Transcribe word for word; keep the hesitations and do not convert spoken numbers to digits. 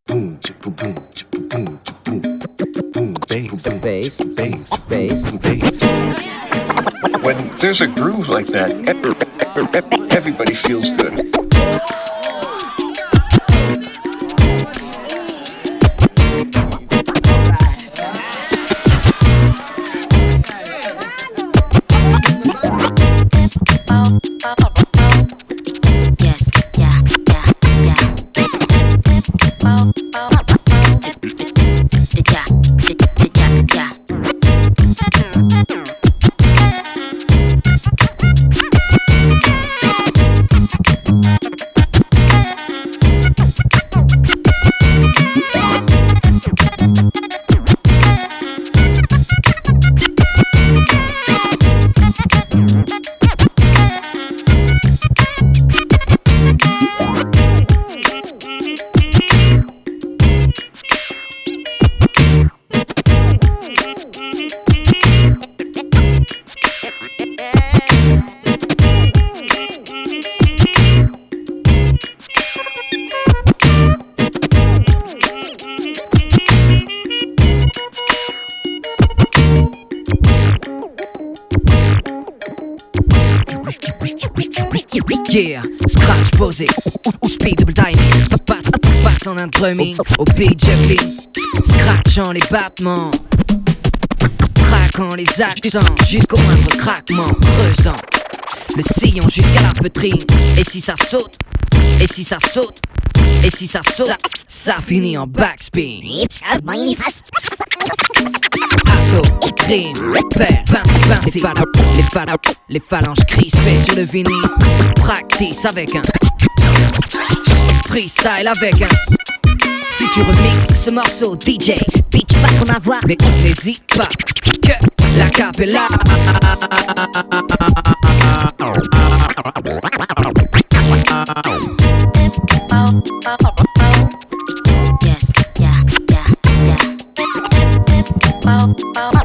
boom, boom, boom, boom, boom, boom, bass, bass, bass, bass, bass. When there's a groove like that, everybody feels good. Yeah, scratch posé ou, ou speed double timing. Papa passe en un drumming au beat juggling, scratchant les battements, traquant les accents jusqu'au moindre craquement, creusant le sillon jusqu'à la feutrine. Et si ça saute, et si ça saute, et si ça saute, ça, ça finit en backspin. Ato, crime, père, vingt, vingt, les, phala, les, phala, les phalanges crispées sur le vinyle. Practice avec un freestyle avec un. Si tu remixes ce morceau D J, pitch pas ton avoir, mais n'hésite pas que la capella. Yes, yeah, yeah, yeah.